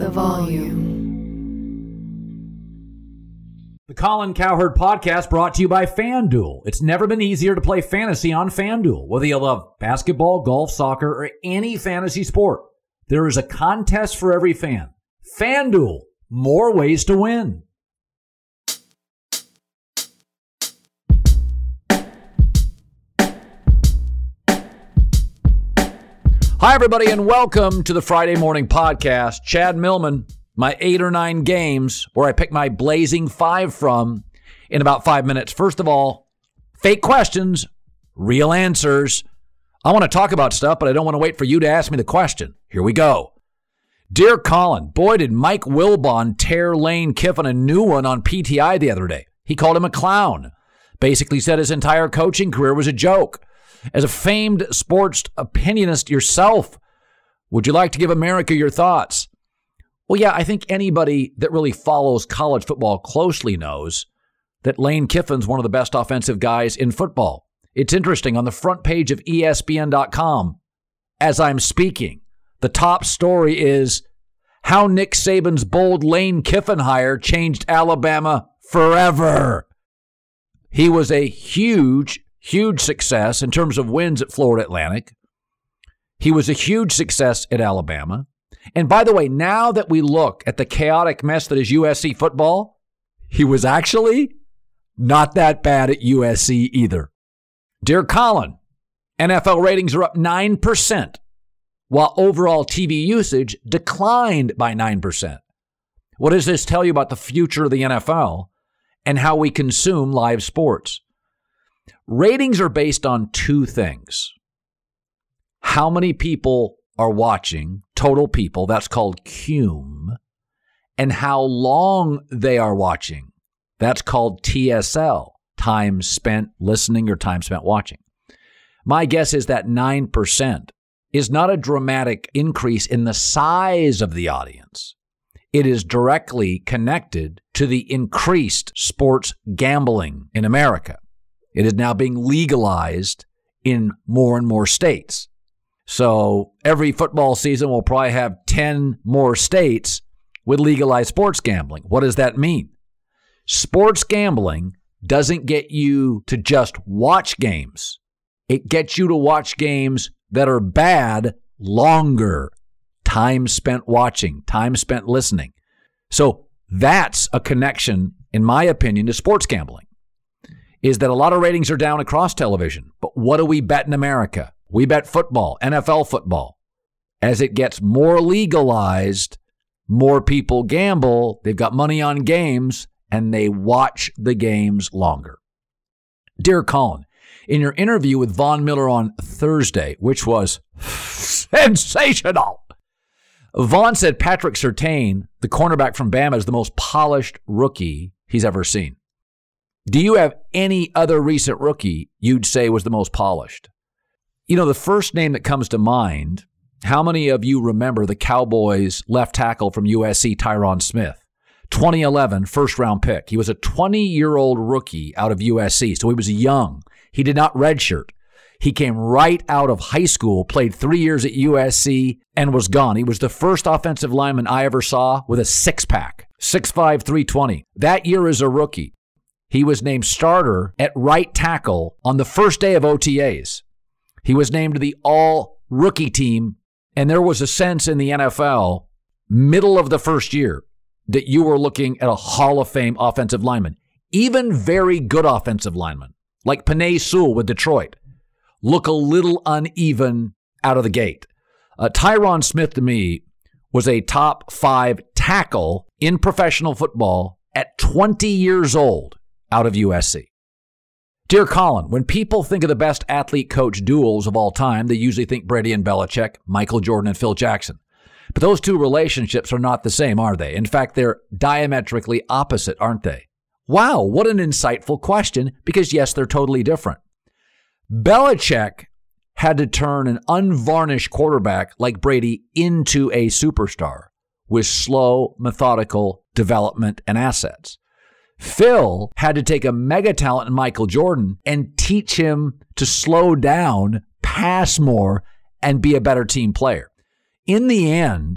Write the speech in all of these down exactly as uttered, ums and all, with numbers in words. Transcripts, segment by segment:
the volume. The Colin Cowherd Podcast brought to you by FanDuel. It's never been easier to play fantasy on FanDuel. Whether you love basketball, golf, soccer, or any fantasy sport, there is a contest for every fan. FanDuel, more ways to win. Hi, everybody, and welcome to the Friday Morning Podcast. Chad Millman, my eight or nine games where I pick my blazing five from in about five minutes. First of all, fake questions, real answers. I want to talk about stuff, but I don't want to wait for you to ask me the question. Here we go. Dear Colin, boy, did Mike Wilbon tear Lane Kiffin a new one on P T I the other day. He called him a clown. Basically said his entire coaching career was a joke. As a famed sports opinionist yourself, would you like to give America your thoughts? Well, yeah, I think anybody that really follows college football closely knows that Lane Kiffin's one of the best offensive guys in football. It's interesting, on the front page of E S P N dot com, as I'm speaking, the top story is how Nick Saban's bold Lane Kiffin hire changed Alabama forever. He was a huge Huge success in terms of wins at Florida Atlantic. He was a huge success at Alabama. And by the way, now that we look at the chaotic mess that is U S C football, he was actually not that bad at U S C either. Dear Colin, N F L ratings are up nine percent, while overall T V usage declined by nine percent. What does this tell you about the future of the N F L and how we consume live sports? Ratings are based on two things. How many people are watching, total people, that's called C U M, and how long they are watching, that's called T S L, time spent listening or time spent watching. My guess is that nine percent is not a dramatic increase in the size of the audience. It is directly connected to the increased sports gambling in America. It is now being legalized in more and more states. So every football season we'll probably have ten more states with legalized sports gambling. What does that mean? Sports gambling doesn't get you to just watch games. It gets you to watch games that are bad longer. Time spent watching, time spent listening. So that's a connection, in my opinion, to sports gambling. Is that a lot of ratings are down across television. But what do we bet in America? We bet football, N F L football. As it gets more legalized, more people gamble, they've got money on games, and they watch the games longer. Dear Colin, in your interview with Von Miller on Thursday, which was sensational, Von said Patrick Surtain, the cornerback from Bama, is the most polished rookie he's ever seen. Do you have any other recent rookie you'd say was the most polished? You know, the first name that comes to mind, how many of you remember the Cowboys left tackle from U S C, Tyron Smith? twenty eleven first round pick. He was a twenty-year-old rookie out of U S C, so he was young. He did not redshirt. He came right out of high school, played three years at U S C, and was gone. He was the first offensive lineman I ever saw with a six-pack, six five, three twenty. That year as a rookie, he was named starter at right tackle on the first day of O T As. He was named to the all-rookie team, and there was a sense in the N F L, middle of the first year, that you were looking at a Hall of Fame offensive lineman. Even very good offensive linemen, like Penei Sewell with Detroit, look a little uneven out of the gate. Uh, Tyron Smith, to me, was a top five tackle in professional football at twenty years old out of U S C. Dear Colin, when people think of the best athlete-coach duels of all time, they usually think Brady and Belichick, Michael Jordan and Phil Jackson. But those two relationships are not the same, are they? In fact, they're diametrically opposite, aren't they? Wow, what an insightful question, because yes, they're totally different. Belichick had to turn an unvarnished quarterback like Brady into a superstar with slow, methodical development and assets. Phil had to take a mega talent in Michael Jordan and teach him to slow down, pass more, and be a better team player. In the end,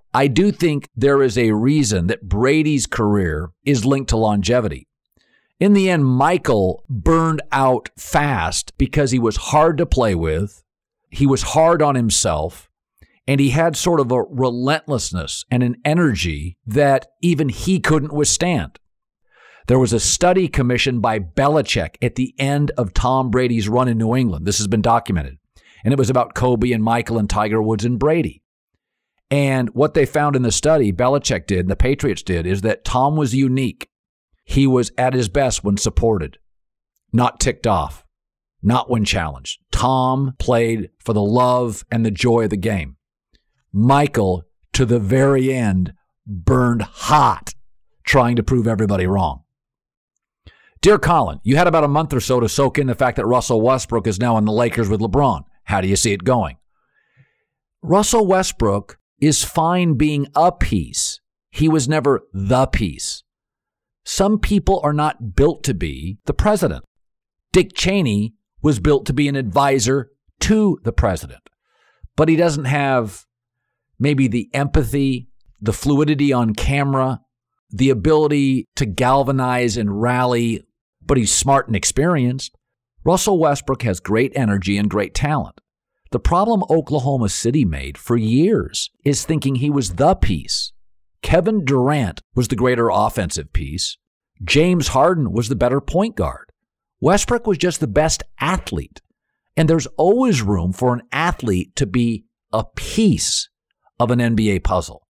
I do think there is a reason that Brady's career is linked to longevity. In the end, Michael burned out fast because he was hard to play with, he was hard on himself, and he had sort of a relentlessness and an energy that even he couldn't withstand. There was a study commissioned by Belichick at the end of Tom Brady's run in New England. This has been documented. And it was about Kobe and Michael and Tiger Woods and Brady. And what they found in the study, Belichick did, and the Patriots did, is that Tom was unique. He was at his best when supported, not ticked off, not when challenged. Tom played for the love and the joy of the game. Michael, to the very end, burned hot trying to prove everybody wrong. Dear Colin, you had about a month or so to soak in the fact that Russell Westbrook is now on the Lakers with LeBron. How do you see it going? Russell Westbrook is fine being a piece. He was never the piece. Some people are not built to be the president. Dick Cheney was built to be an advisor to the president, but he doesn't have maybe the empathy, the fluidity on camera, the ability to galvanize and rally, but he's smart and experienced. Russell Westbrook has great energy and great talent. The problem Oklahoma City made for years is thinking he was the piece. Kevin Durant was the greater offensive piece. James Harden was the better point guard. Westbrook was just the best athlete. And there's always room for an athlete to be a piece of an N B A puzzle.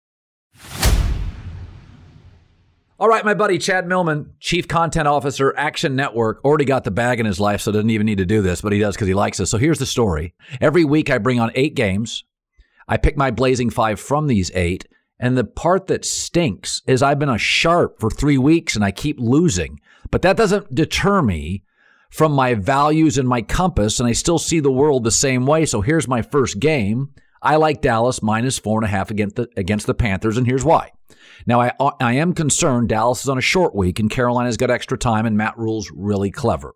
All right, my buddy Chad Millman, Chief Content Officer, Action Network, already got the bag in his life, so doesn't even need to do this, but he does because he likes us. So here's the story. Every week I bring on eight games. I pick my blazing five from these eight, and the part that stinks is I've been a sharp for three weeks and I keep losing. But that doesn't deter me from my values and my compass, and I still see the world the same way. So here's my first game. I like Dallas minus four and a half against the, against the Panthers, and here's why. Now, I I am concerned Dallas is on a short week and Carolina's got extra time and Matt Rule's really clever.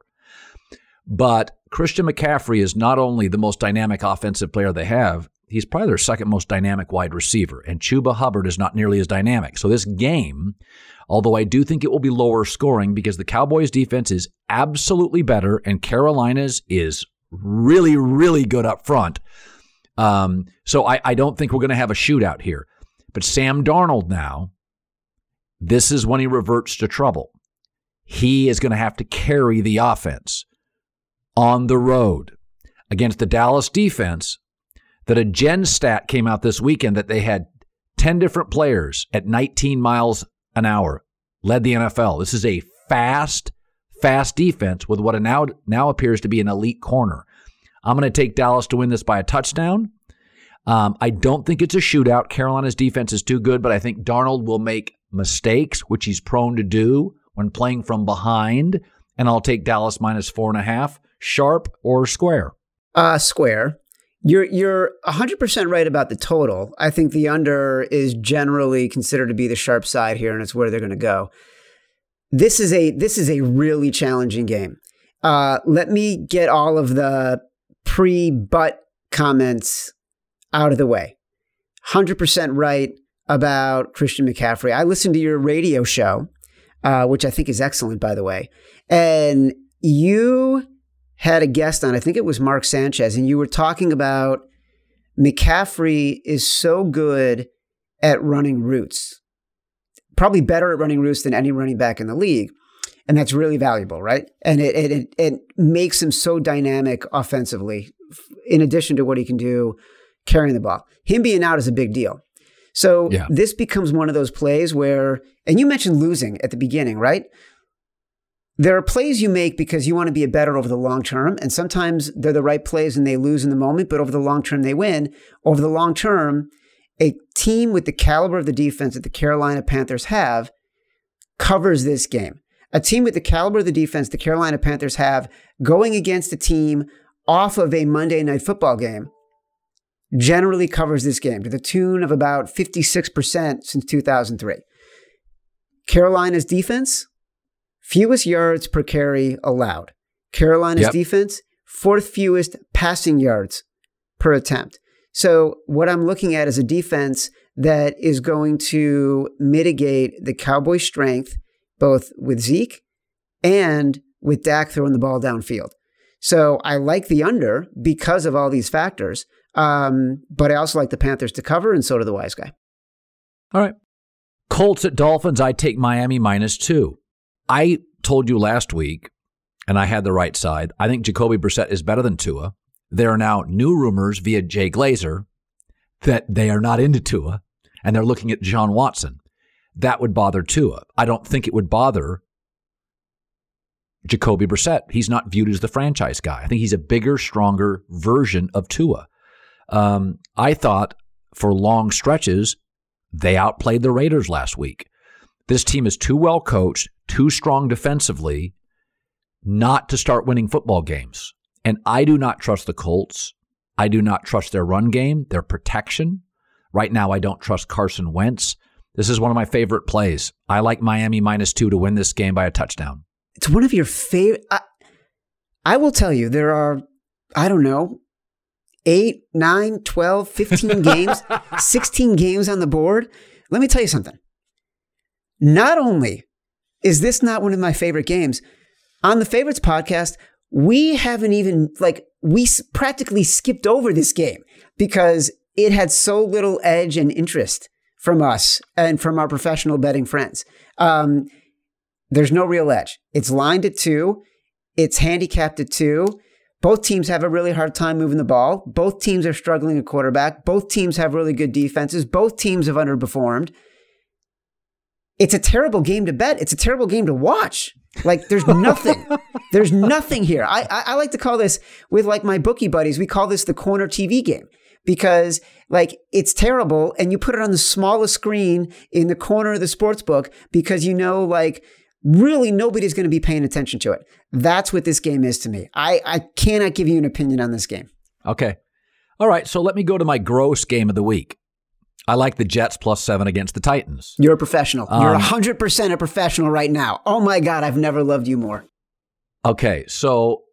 But Christian McCaffrey is not only the most dynamic offensive player they have, he's probably their second most dynamic wide receiver. And Chuba Hubbard is not nearly as dynamic. So this game, although I do think it will be lower scoring because the Cowboys' defense is absolutely better and Carolina's is really, really good up front. Um, so I, I don't think we're going to have a shootout here. But Sam Darnold now, this is when he reverts to trouble. He is going to have to carry the offense on the road against the Dallas defense that a Gen stat came out this weekend that they had ten different players at nineteen miles an hour, led the N F L. This is a fast, fast defense with what now, now appears to be an elite corner. I'm going to take Dallas to win this by a touchdown. Um, I don't think it's a shootout. Carolina's defense is too good, but I think Darnold will make mistakes, which he's prone to do when playing from behind. And I'll take Dallas minus four and a half, sharp or square. Uh, square. You're you're one hundred percent right about the total. I think the under is generally considered to be the sharp side here, and it's where they're going to go. This is a this is a really challenging game. Uh, let me get all of the pre-but comments out of the way. one hundred percent right about Christian McCaffrey. I listened to your radio show, uh, which I think is excellent, by the way. And you had a guest on, I think it was Mark Sanchez, and you were talking about McCaffrey is so good at running routes, probably better at running routes than any running back in the league. And that's really valuable, right? And it, it, it makes him so dynamic offensively, in addition to what he can do carrying the ball. Him being out is a big deal. So yeah. This becomes one of those plays where, and you mentioned losing at the beginning, right? There are plays you make because you want to be a better over the long term. And sometimes they're the right plays and they lose in the moment, but over the long term, they win. Over the long term, a team with the caliber of the defense that the Carolina Panthers have covers this game. A team with the caliber of the defense the Carolina Panthers have going against a team off of a Monday Night Football game generally covers this game to the tune of about fifty-six percent since two thousand three. Carolina's defense, fewest yards per carry allowed. Carolina's yep. defense, fourth fewest passing yards per attempt. So what I'm looking at is a defense that is going to mitigate the Cowboys' strength, both with Zeke and with Dak throwing the ball downfield. So I like the under because of all these factors, um, but I also like the Panthers to cover, and so do the wise guy. All right. Colts at Dolphins, I take Miami minus two. I told you last week, and I had the right side, I think Jacoby Brissett is better than Tua. There are now new rumors via Jay Glazer that they are not into Tua, and they're looking at John Watson. That would bother Tua. I don't think it would bother Jacoby Brissett. He's not viewed as the franchise guy. I think he's a bigger, stronger version of Tua. Um, I thought for long stretches, they outplayed the Raiders last week. This team is too well coached, too strong defensively, not to start winning football games. And I do not trust the Colts. I do not trust their run game, their protection. Right now, I don't trust Carson Wentz. This is one of my favorite plays. I like Miami minus two to win this game by a touchdown. It's one of your favorite. I, I will tell you, there are, I don't know, eight, nine, twelve, fifteen games, sixteen games on the board. Let me tell you something. Not only is this not one of my favorite games, on the Favorites podcast, we haven't even, like, we practically skipped over this game because it had so little edge and interest from us and from our professional betting friends. Um, there's no real edge. It's lined at two. It's handicapped at two. Both teams have a really hard time moving the ball. Both teams are struggling at quarterback. Both teams have really good defenses. Both teams have underperformed. It's a terrible game to bet. It's a terrible game to watch. Like, there's nothing. There's nothing here. I, I I like to call this, with like my bookie buddies, we call this the corner T V game. Because, like, it's terrible, and you put it on the smallest screen in the corner of the sports book because you know, like, really nobody's going to be paying attention to it. That's what this game is to me. I, I cannot give you an opinion on this game. Okay. All right, so let me go to my gross game of the week. I like the Jets plus seven against the Titans. You're a professional. Um, You're one hundred percent a professional right now. Oh, my God, I've never loved you more. Okay, so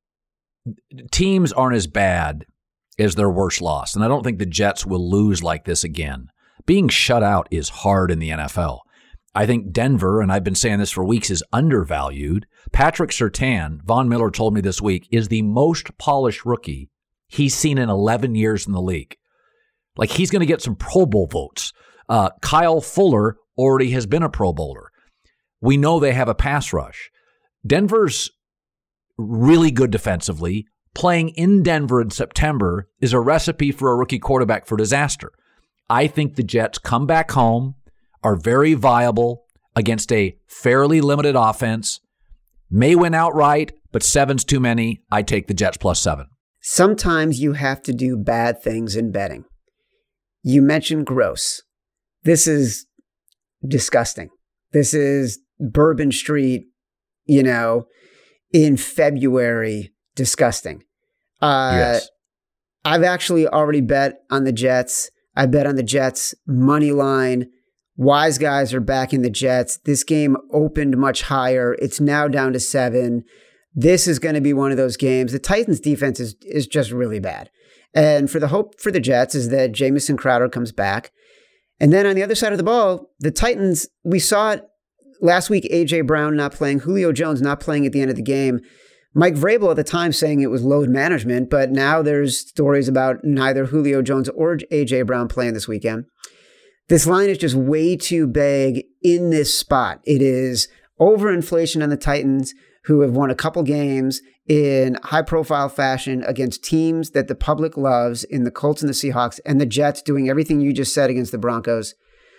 teams aren't as bad as their worst loss, and I don't think the Jets will lose like this again. Being shut out is hard in the N F L. I think Denver, and I've been saying this for weeks, is undervalued. Patrick Surtain, Von Miller told me this week, is the most polished rookie he's seen in eleven years in the league. Like, he's going to get some Pro Bowl votes. Uh, Kyle Fuller already has been a Pro Bowler. We know they have a pass rush. Denver's really good defensively. Playing in Denver in September is a recipe for a rookie quarterback for disaster. I think the Jets come back home, are very viable against a fairly limited offense, may win outright, but seven's too many. I take the Jets plus seven. Sometimes you have to do bad things in betting. You mentioned gross. This is disgusting. This is Bourbon Street, you know, in February, disgusting. Uh, yes. I've actually already bet on the Jets. I bet on the Jets money line. Wise guys are backing the Jets. This game opened much higher. It's now down to seven. This is going to be one of those games. The Titans defense is, is just really bad. And for the hope for the Jets is that Jamison Crowder comes back. And then on the other side of the ball, the Titans, we saw it last week, A J Brown not playing, Julio Jones not playing at the end of the game. Mike Vrabel at the time saying it was load management, but now there's stories about neither Julio Jones or A J Brown playing this weekend. This line is just way too big in this spot. It is overinflation on the Titans, who have won a couple games in high-profile fashion against teams that the public loves in the Colts and the Seahawks, and the Jets doing everything you just said against the Broncos.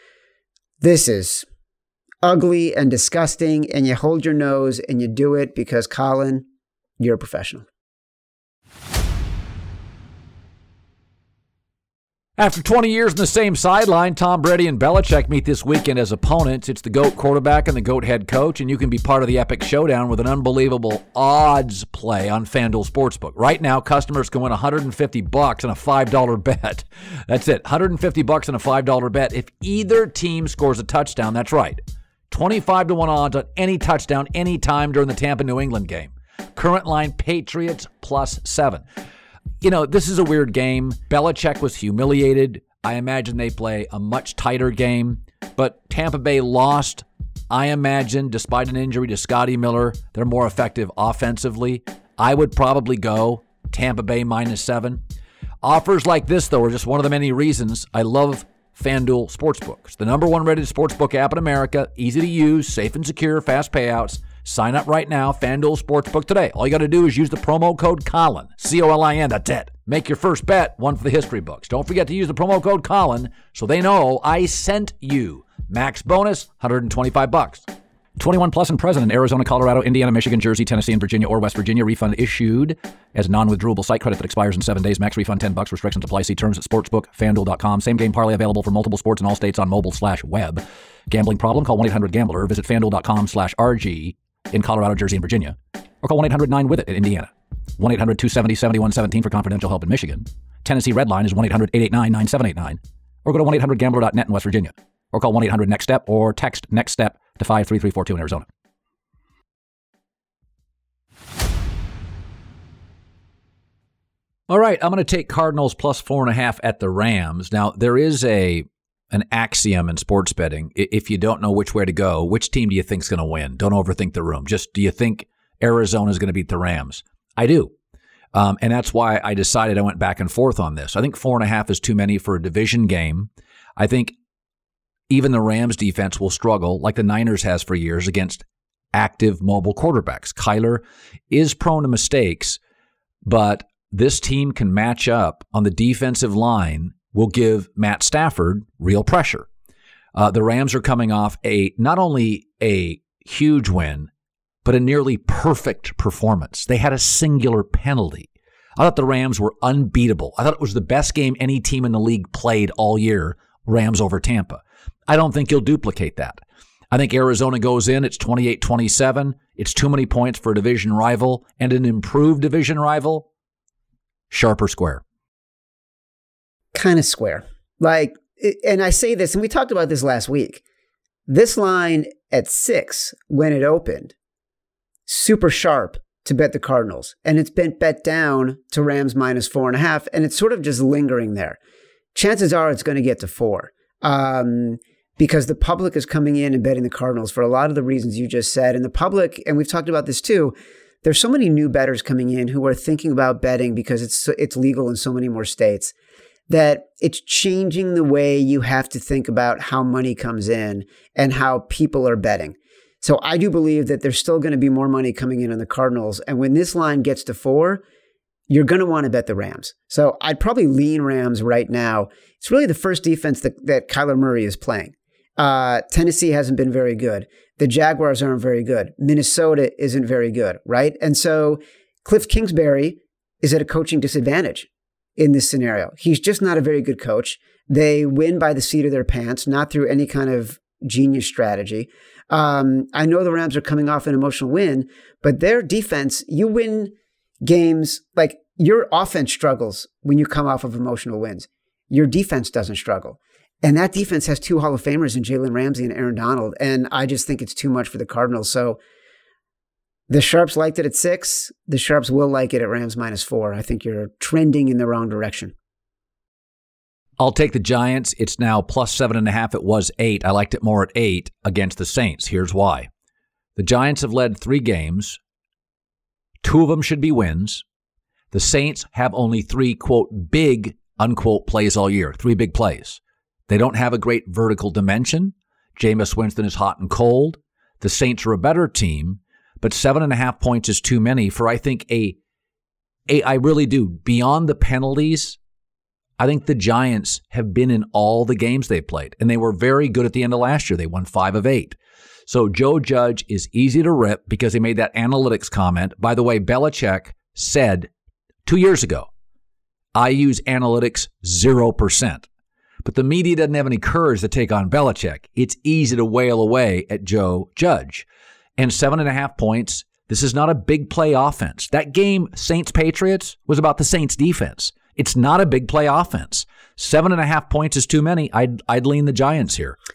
This is ugly and disgusting, and you hold your nose and you do it because, Colin, you're a professional. After twenty years in the same sideline, Tom Brady and Belichick meet this weekend as opponents. It's the GOAT quarterback and the GOAT head coach, and you can be part of the epic showdown with an unbelievable odds play on FanDuel Sportsbook. Right now, customers can win one hundred fifty bucks on a five dollar bet. That's it, one hundred fifty bucks on a five dollar bet if either team scores a touchdown. That's right, twenty-five to one odds on any touchdown anytime during the Tampa-New England game. Current line, Patriots plus seven. You know, this is a weird game. Belichick was humiliated I imagine they play a much tighter game. But Tampa Bay lost. I imagine, despite an injury to Scotty Miller, they're more effective offensively. I would probably go Tampa Bay minus seven. Offers like this, though, are just one of the many reasons I love FanDuel Sportsbook. It's the number one rated sportsbook app in America. Easy to use, safe and secure, fast payouts. Sign up right now, FanDuel Sportsbook today. All you got to do is use the promo code Colin, C O L I N, that's it. Make your first bet, one for the history books. Don't forget to use the promo code Colin so they know I sent you. Max bonus, one hundred twenty-five bucks. twenty-one plus and present in Arizona, Colorado, Indiana, Michigan, Jersey, Tennessee, and Virginia or West Virginia. Refund issued as non-withdrawable site credit that expires in seven days. Max refund ten bucks. Restrictions apply. See terms at sportsbook fanduel dot com. Same game parlay available for multiple sports in all states on mobile slash web. Gambling problem? Call one eight hundred gambler. Visit fanduel dot com slash R G in Colorado, Jersey, and Virginia. Or call one eight hundred nine with it in Indiana. one eight hundred two seven zero seven one one seven for confidential help in Michigan. Tennessee Redline is one eight hundred eight eight nine nine seven eight nine. Or go to one eight hundred gambler dot net in West Virginia. Or call one eight hundred next step or text next step to five three three four two in Arizona. All right, I'm going to take Cardinals plus four and a half at the Rams. Now, there is a an axiom in sports betting. If you don't know which way to go, which team do you think is going to win? Don't overthink the room. Just, do you think Arizona is going to beat the Rams? I do. Um, and that's why I decided I went back and forth on this. I think four and a half is too many for a division game. I think even the Rams defense will struggle, like the Niners has for years, against active mobile quarterbacks. Kyler is prone to mistakes, but this team can match up on the defensive line, will give Matt Stafford real pressure. Uh, the Rams are coming off a not only a huge win, but a nearly perfect performance. They had a singular penalty. I thought the Rams were unbeatable. I thought it was the best game any team in the league played all year, Rams over Tampa. I don't think you'll duplicate that. I think Arizona goes in, it's twenty-eight twenty-seven. It's too many points for a division rival and an improved division rival. Sharp or square? Kind of square. Like, and I say this, and we talked about this last week. This line at six, when it opened, super sharp to bet the Cardinals. And it's been bet down to Rams minus four and a half, and it's sort of just lingering there. Chances are it's going to get to four. Um, because the public is coming in and betting the Cardinals for a lot of the reasons you just said. And the public, and we've talked about this too, there's so many new bettors coming in who are thinking about betting because it's it's legal in so many more states that it's changing the way you have to think about how money comes in and how people are betting. So I do believe that there's still going to be more money coming in on the Cardinals. And when this line gets to four, you're going to want to bet the Rams. So I'd probably lean Rams right now. It's really the first defense that, that Kyler Murray is playing. Uh, Tennessee hasn't been very good. The Jaguars aren't very good. Minnesota isn't very good, right? And so Cliff Kingsbury is at a coaching disadvantage in this scenario. He's just not a very good coach. They win by the seat of their pants, not through any kind of genius strategy. Um, I know the Rams are coming off an emotional win, but their defense, you win games, like your offense struggles when you come off of emotional wins. Your defense doesn't struggle. And that defense has two Hall of Famers in Jalen Ramsey and Aaron Donald. And I just think it's too much for the Cardinals. So the Sharps liked it at six. The Sharps will like it at Rams minus four. I think you're trending in the wrong direction. I'll take the Giants. It's now plus seven and a half. It was eight. I liked it more at eight against the Saints. Here's why. The Giants have led three games. Two of them should be wins. The Saints have only three, quote, big, unquote, plays all year. Three big plays. They don't have a great vertical dimension. Jameis Winston is hot and cold. The Saints are a better team, but seven and a half points is too many for, I think, a, a I really do. Beyond the penalties, I think the Giants have been in all the games they've played, and they were very good at the end of last year. They won five of eight. So Joe Judge is easy to rip because he made that analytics comment. By the way, Belichick said two years ago, I use analytics zero percent. But the media doesn't have any courage to take on Belichick. It's easy to wail away at Joe Judge. And seven and a half points, this is not a big play offense. That game, Saints-Patriots, was about the Saints defense. It's not a big play offense. Seven and a half points is too many. I'd, I'd lean the Giants here.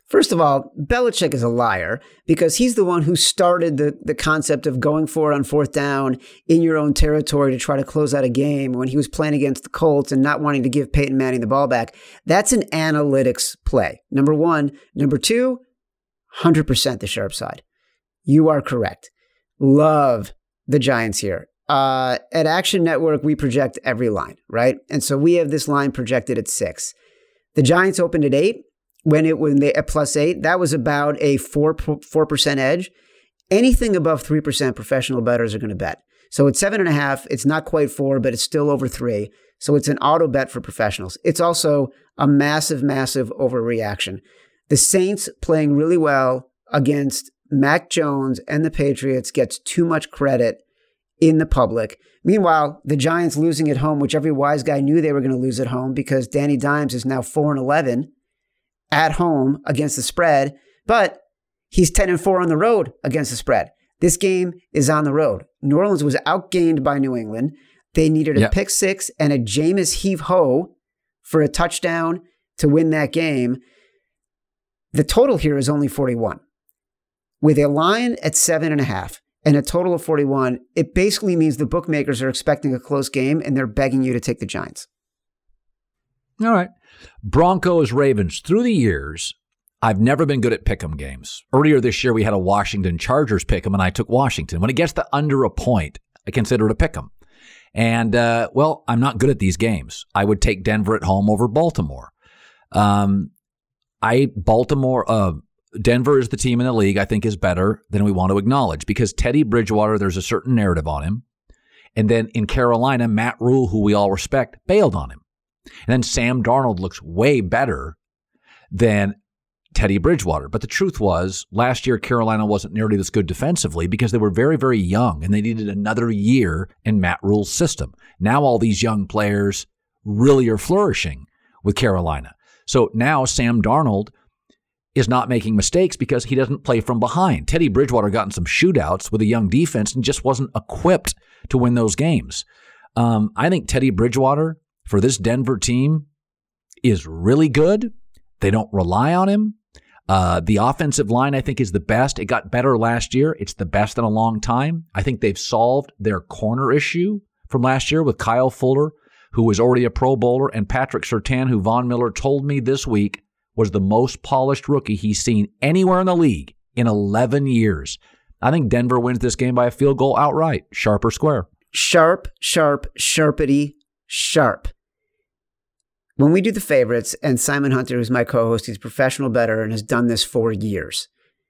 First of all, Belichick is a liar because he's the one who started the, the concept of going for it on fourth down in your own territory to try to close out a game when he was playing against the Colts and not wanting to give Peyton Manning the ball back. That's an analytics play, number one. Number two, one hundred percent the sharp side. You are correct. Love the Giants here. Uh, at Action Network, we project every line, right? And so we have this line projected at six. The Giants opened at eight. When it when they at plus eight, that was about a four four percent edge. Anything above three percent, professional bettors are going to bet. So it's seven and a half. It's not quite four, but it's still over three. So it's an auto bet for professionals. It's also a massive, massive overreaction. The Saints playing really well against Mac Jones and the Patriots gets too much credit in the public. Meanwhile, the Giants losing at home, which every wise guy knew they were going to lose at home because Danny Dimes is now four and eleven. At home against the spread, but he's ten and four on the road against the spread. This game is on the road. New Orleans was outgained by New England. They needed a yep. pick six and a Jameis heave-ho for a touchdown to win that game. The total here is only forty-one. With a line at seven and a half and a total of forty-one, it basically means the bookmakers are expecting a close game and they're begging you to take the Giants. All right. Broncos, Ravens. Through the years, I've never been good at pick'em games. Earlier this year, we had a Washington Chargers pick'em, and I took Washington. When it gets to under a point, I consider it a pick'em. And, uh, well, I'm not good at these games. I would take Denver at home over Baltimore. Um, I Baltimore, uh, Denver is the team in the league I think is better than we want to acknowledge because Teddy Bridgewater, there's a certain narrative on him. And then in Carolina, Matt Rule, who we all respect, bailed on him. And then Sam Darnold looks way better than Teddy Bridgewater. But the truth was, last year, Carolina wasn't nearly this good defensively because they were very, very young and they needed another year in Matt Rule's system. Now all these young players really are flourishing with Carolina. So now Sam Darnold is not making mistakes because he doesn't play from behind. Teddy Bridgewater got in some shootouts with a young defense and just wasn't equipped to win those games. Um, I think Teddy Bridgewater for this Denver team is really good. They don't rely on him. Uh, the offensive line, I think, is the best. It got better last year. It's the best in a long time. I think they've solved their corner issue from last year with Kyle Fuller, who was already a Pro Bowler, and Patrick Surtain, who Von Miller told me this week was the most polished rookie he's seen anywhere in the league in eleven years. I think Denver wins this game by a field goal outright, sharp or square. Sharp, sharp, sharpity, sharp. When we do the favorites, and Simon Hunter, who's my co-host, he's a professional bettor and has done this for years.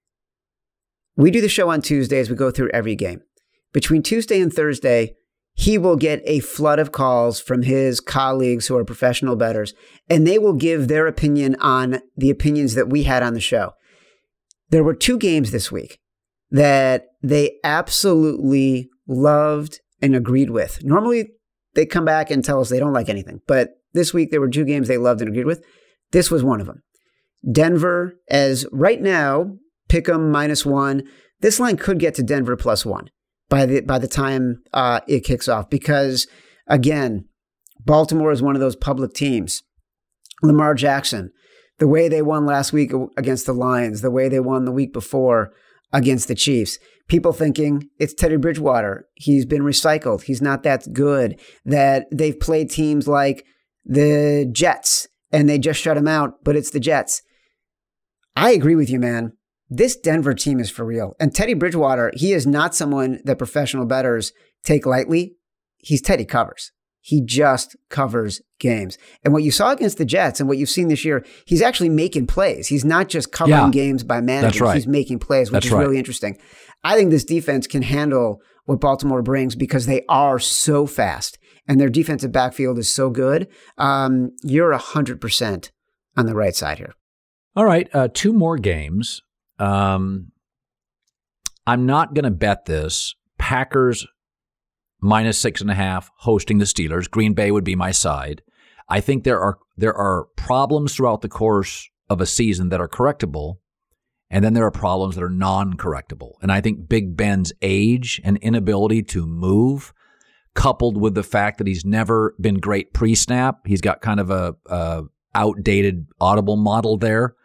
We do the show on Tuesdays. We go through every game. Between Tuesday and Thursday, he will get a flood of calls from his colleagues who are professional bettors, and they will give their opinion on the opinions that we had on the show. There were two games this week that they absolutely loved and agreed with. Normally, they come back and tell us they don't like anything, but this week, there were two games they loved and agreed with. This was one of them. Denver, as right now, pick 'em minus one. This line could get to Denver plus one by the by the time uh, it kicks off because, again, Baltimore is one of those public teams. Lamar Jackson, the way they won last week against the Lions, the way they won the week before against the Chiefs. People thinking it's Teddy Bridgewater. He's been recycled. He's not that good. That they've played teams like the Jets, and they just shut him out, but it's the Jets. I agree with you, man. This Denver team is for real. And Teddy Bridgewater, he is not someone that professional bettors take lightly. He's Teddy covers. He just covers games. And what you saw against the Jets and what you've seen this year, he's actually making plays. He's not just covering yeah, games by managing. That's right. He's making plays, which that's is right. really interesting. I think this defense can handle what Baltimore brings because they are so fast. And their defensive backfield is so good. Um, you're one hundred percent on the right side here. All right. Uh, two more games. Um, I'm not going to bet this. Packers minus six and a half hosting the Steelers. Green Bay would be my side. I think there are there are problems throughout the course of a season that are correctable. And then there are problems that are non-correctable. And I think Big Ben's age and inability to move, coupled with the fact that he's never been great pre-snap. He's got kind of a, a outdated audible model there.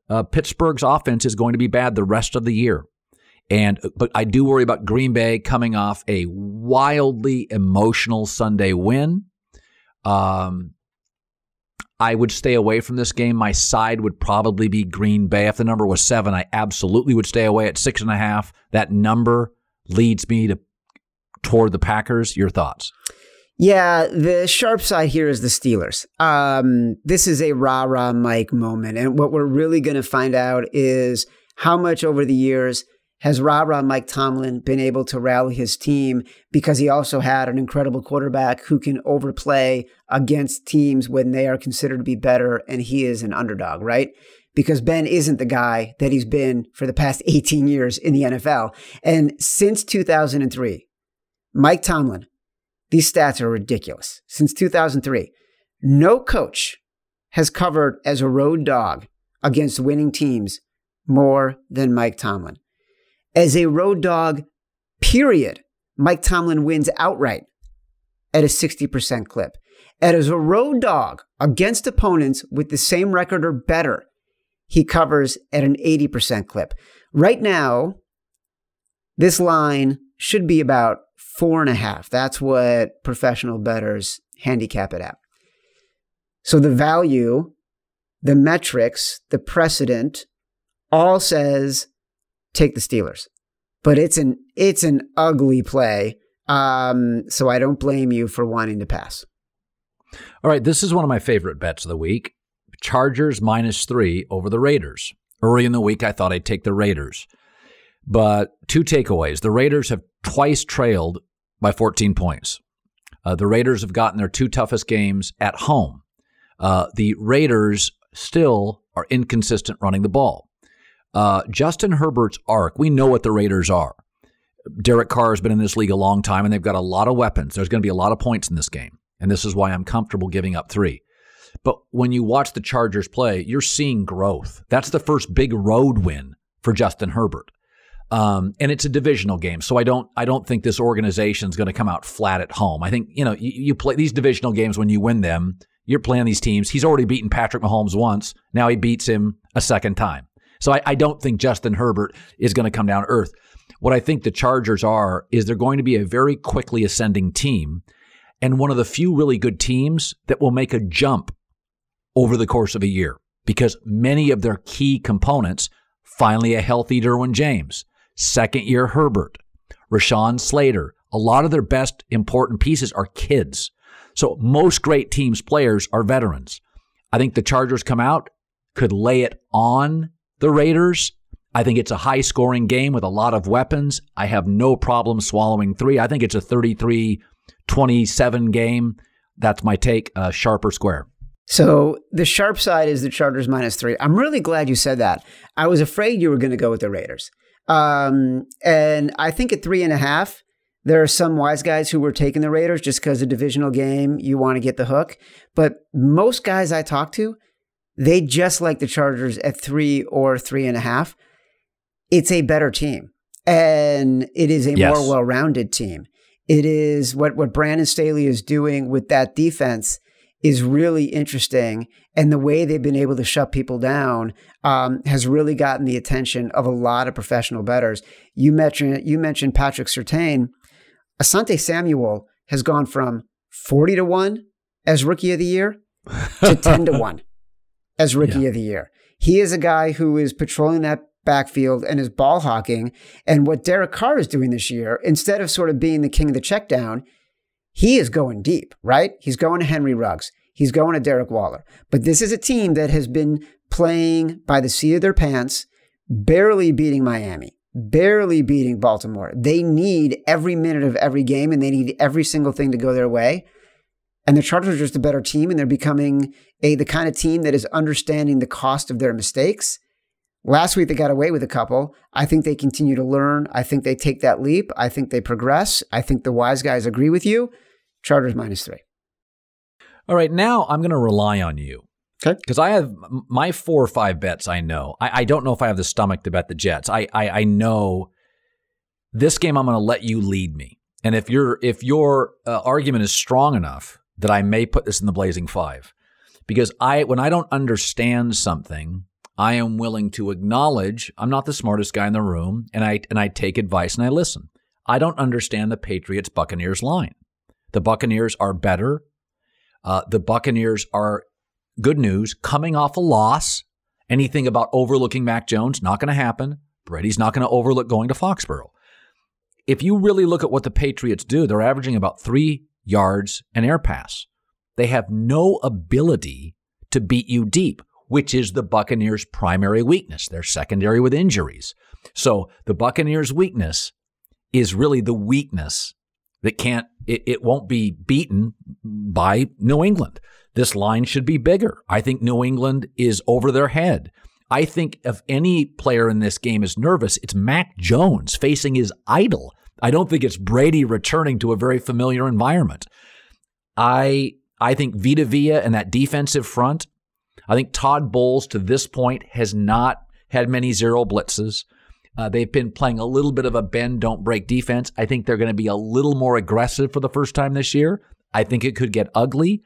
uh, Pittsburgh's offense is going to be bad the rest of the year. And but I do worry about Green Bay coming off a wildly emotional Sunday win. Um, I would stay away from this game. My side would probably be Green Bay. If the number was seven, I absolutely would stay away at six and a half. That number leads me to toward the Packers. Your thoughts? Yeah, the sharp side here is the Steelers. Um, this is a rah-rah Mike moment. And what we're really going to find out is how much over the years has rah-rah Mike Tomlin been able to rally his team, because he also had an incredible quarterback who can overplay against teams when they are considered to be better and he is an underdog, right? Because Ben isn't the guy that he's been for the past eighteen years in the N F L. And since two thousand three, Mike Tomlin, these stats are ridiculous. Since two thousand three, no coach has covered as a road dog against winning teams more than Mike Tomlin. As a road dog, period, Mike Tomlin wins outright at a sixty percent clip. And as a road dog against opponents with the same record or better, he covers at an eighty percent clip. Right now, this line should be about four and a half. That's what professional bettors handicap it at. So the value, the metrics, the precedent all says take the Steelers. But it's an it's an ugly play. Um, so I don't blame you for wanting to pass. All right, this is one of my favorite bets of the week. Chargers minus three over the Raiders. Early in the week, I thought I'd take the Raiders. But two takeaways. The Raiders have twice trailed by fourteen points. Uh, the Raiders have gotten their two toughest games at home. Uh, the Raiders still are inconsistent running the ball. Uh, Justin Herbert's arc, we know what the Raiders are. Derek Carr has been in this league a long time, and they've got a lot of weapons. There's going to be a lot of points in this game, and this is why I'm comfortable giving up three. But when you watch the Chargers play, you're seeing growth. That's the first big road win for Justin Herbert. Um, and it's a divisional game, so I don't I don't think this organization is going to come out flat at home. I think, you know, you, you play these divisional games when you win them, you're playing these teams. He's already beaten Patrick Mahomes once. Now he beats him a second time. So I, I don't think Justin Herbert is going to come down to earth. What I think the Chargers are is they're going to be a very quickly ascending team and one of the few really good teams that will make a jump over the course of a year because many of their key components, finally a healthy Derwin James, second year Herbert, Rashawn Slater, a lot of their best important pieces are kids. So most great teams' players are veterans. I think the Chargers come out, could lay it on the Raiders. I think it's a high-scoring game with a lot of weapons. I have no problem swallowing three. I think it's a thirty-three twenty-seven game. That's my take, uh, sharp or square. So the sharp side is the Chargers minus three. I'm really glad you said that. I was afraid you were going to go with the Raiders. Um, and I think at three and a half, there are some wise guys who were taking the Raiders just because a divisional game, you want to get the hook. But most guys I talk to, they just like the Chargers at three or three and a half. It's a better team, and it is a yes. more well-rounded team. It is what, what Brandon Staley is doing with that defense is really interesting, and the way they've been able to shut people down um, has really gotten the attention of a lot of professional bettors. You mentioned you mentioned Patrick Surtain. Asante Samuel has gone from forty to one as Rookie of the Year to ten to one as Rookie yeah. of the Year. He is a guy who is patrolling that backfield and is ball hawking. And what Derek Carr is doing this year, instead of sort of being the king of the check down, he is going deep, right? He's going to Henry Ruggs. He's going to Derek Waller. But this is a team that has been playing by the seat of their pants, barely beating Miami, barely beating Baltimore. They need every minute of every game, and they need every single thing to go their way. And the Chargers are just a better team, and they're becoming a the kind of team that is understanding the cost of their mistakes. Last week, they got away with a couple. I think they continue to learn. I think they take that leap. I think they progress. I think the wise guys agree with you. Chargers minus three. All right, now I'm going to rely on you. Okay. Because I have my four or five bets I know. I, I don't know if I have the stomach to bet the Jets. I, I, I know this game I'm going to let you lead me. And if, you're, if your uh, argument is strong enough that I may put this in the Blazing Five. Because I when I don't understand something, I am willing to acknowledge I'm not the smartest guy in the room, and I and I take advice and I listen. I don't understand the Patriots-Buccaneers line. The Buccaneers are better. Uh, the Buccaneers are, good news, coming off a loss. Anything about overlooking Mac Jones, not going to happen. Brady's not going to overlook going to Foxborough. If you really look at what the Patriots do, they're averaging about three yards an air pass. They have no ability to beat you deep, which is the Buccaneers' primary weakness. They're secondary with injuries. So the Buccaneers' weakness is really the weakness that can't, it, it won't be beaten by New England. This line should be bigger. I think New England is over their head. I think if any player in this game is nervous, it's Mac Jones facing his idol. I don't think it's Brady returning to a very familiar environment. I I think Vita Vea and that defensive front, I think Todd Bowles to this point has not had many zero blitzes. Uh, they've been playing a little bit of a bend, don't break defense. I think they're going to be a little more aggressive for the first time this year. I think it could get ugly.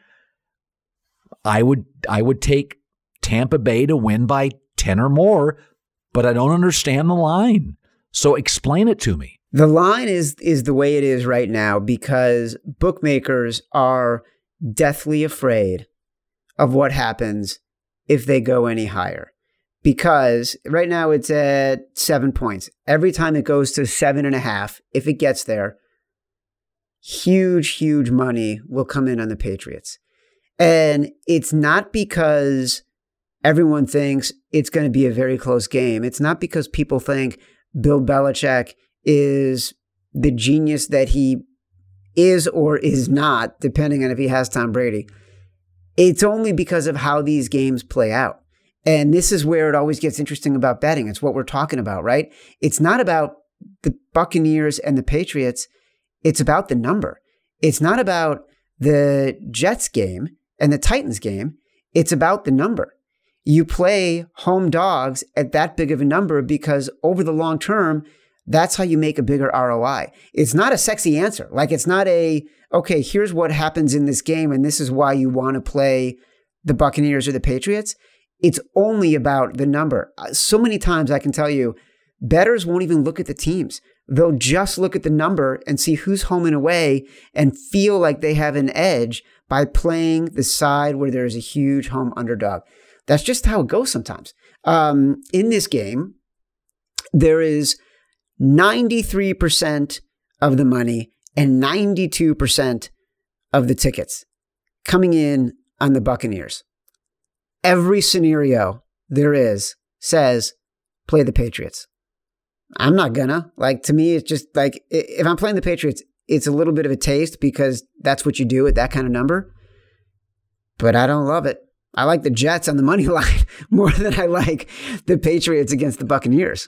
I would I would take Tampa Bay to win by ten or more, but I don't understand the line. So explain it to me. The line is is the way it is right now because bookmakers are deathly afraid of what happens if they go any higher. Because right now it's at seven points. Every time it goes to seven and a half, if it gets there, huge, huge money will come in on the Patriots. And it's not because everyone thinks it's going to be a very close game. It's not because people think Bill Belichick is the genius that he is or is not, depending on if he has Tom Brady. It's only because of how these games play out. And this is where it always gets interesting about betting. It's what we're talking about, right? It's not about the Buccaneers and the Patriots. It's about the number. It's not about the Jets game and the Titans game. It's about the number. You play home dogs at that big of a number because over the long term, that's how you make a bigger R O I. It's not a sexy answer. Like it's not a, okay, here's what happens in this game and this is why you want to play the Buccaneers or the Patriots. It's only about the number. So many times I can tell you, bettors won't even look at the teams. They'll just look at the number and see who's home and away and feel like they have an edge by playing the side where there's a huge home underdog. That's just how it goes sometimes. Um, in this game, there is ninety-three percent of the money and ninety-two percent of the tickets coming in on the Buccaneers. Every scenario there is says, play the Patriots. I'm not gonna. Like, to me, it's just like, if I'm playing the Patriots, it's a little bit of a taste because that's what you do at that kind of number. But I don't love it. I like the Jets on the money line more than I like the Patriots against the Buccaneers.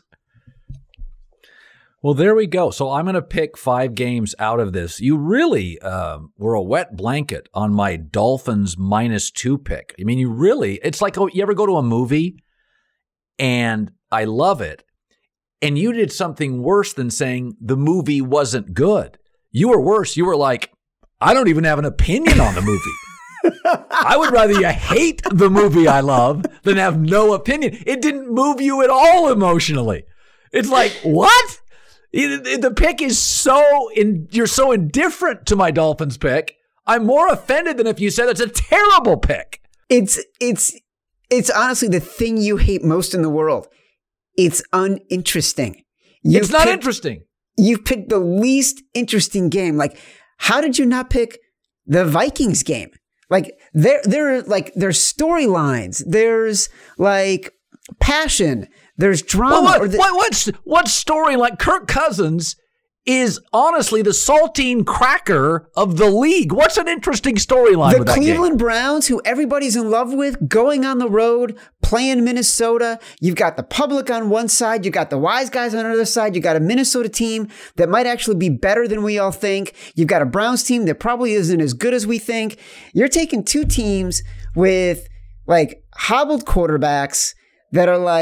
Well, there we go. So I'm going to pick five games out of this. You really uh, were a wet blanket on my Dolphins minus two pick. I mean, you really, it's like, oh, you ever go to a movie and I love it, and you did something worse than saying the movie wasn't good. You were worse. You were like, I don't even have an opinion on the movie. I would rather you hate the movie I love than have no opinion. It didn't move you at all emotionally. It's like, what? The pick is so, in, you're so indifferent to my Dolphins pick. I'm more offended than if you said it's a terrible pick. It's, it's, it's honestly the thing you hate most in the world. It's uninteresting. You've it's not picked, interesting. You picked the least interesting game. Like, how did you not pick the Vikings game? Like, there, there, like, there's storylines. There's like passion. There's drama. Well, what, or the- what, what's what story? Like Kirk Cousins is honestly the saltine cracker of the league. What's an interesting storyline with that game? The Cleveland Browns, who everybody's in love with, going on the road, playing Minnesota. You've got the public on one side. You've got the wise guys on the other side. You've got a Minnesota team that might actually be better than we all think. You've got a Browns team that probably isn't as good as we think. You're taking two teams with like hobbled quarterbacks that are like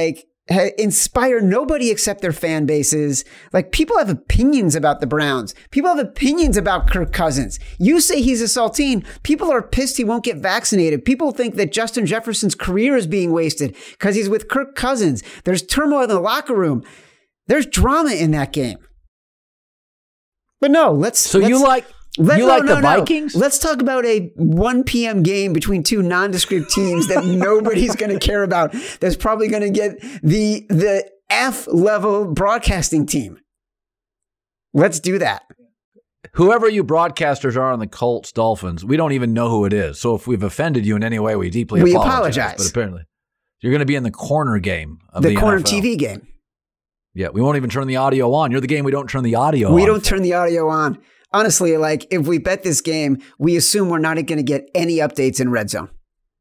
inspire nobody except their fan bases. Like, people have opinions about the Browns. People have opinions about Kirk Cousins. You say he's a saltine. People are pissed he won't get vaccinated. People think that Justin Jefferson's career is being wasted because he's with Kirk Cousins. There's turmoil in the locker room. There's drama in that game. But no, let's... So let's, you like... Let, you no, like no, the no. Vikings? Let's talk about a one p.m. game between two nondescript teams that nobody's going to care about. That's probably going to get the the F-level broadcasting team. Let's do that. Whoever you broadcasters are on the Colts, Dolphins, we don't even know who it is. So if we've offended you in any way, we deeply we apologize. apologize. But apparently, you're going to be in the corner game of the, the corner N F L. T V game. Yeah, we won't even turn the audio on. You're the game we don't turn the audio we on. We don't turn the audio on. Honestly, like, if we bet this game, we assume we're not going to get any updates in Red Zone.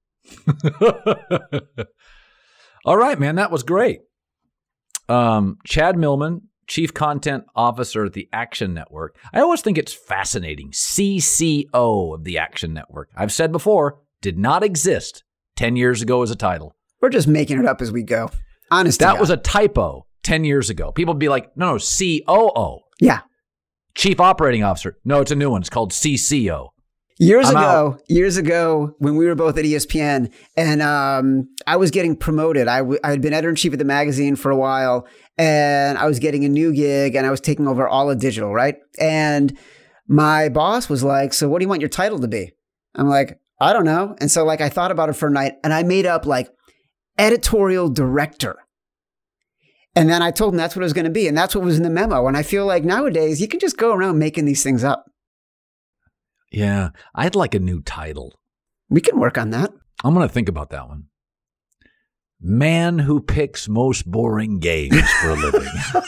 All right, man, that was great. Um, Chad Millman, Chief Content Officer at the Action Network. I always think it's fascinating. C C O of the Action Network. I've said before, did not exist ten years ago as a title. We're just making it up as we go. Honest to That God. was a typo ten years ago. People would be like, no, no, C O O. Yeah. Chief Operating Officer. No, it's a new one. It's called C C O. Years I'm ago, out. years ago, when we were both at E S P N, and um, I was getting promoted. I, w- I had been editor-in-chief of the magazine for a while, and I was getting a new gig, and I was taking over all of digital, right? And my boss was like, so what do you want your title to be? I'm like, I don't know. And so, like, I thought about it for a night, and I made up, like, editorial director. And then I told him that's what it was going to be. And that's what was in the memo. And I feel like nowadays you can just go around making these things up. Yeah, I'd like a new title. We can work on that. I'm going to think about that one. Man who picks most boring games for a living.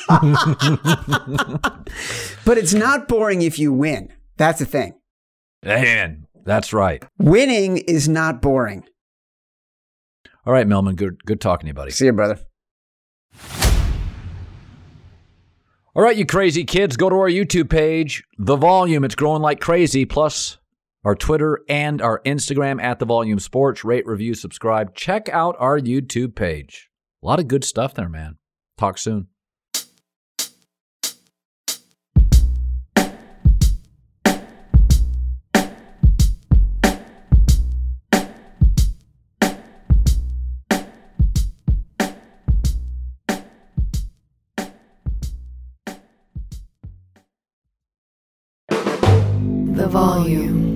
But it's not boring if you win. That's the thing. Man, that's right. Winning is not boring. All right, Millman, good, good talking to you, buddy. See you, brother. All right, you crazy kids, go to our YouTube page, The Volume. It's growing like crazy. Plus our Twitter and our Instagram at The Volume Sports. Rate, review, subscribe. Check out our YouTube page. A lot of good stuff there, man. Talk soon. The Volume.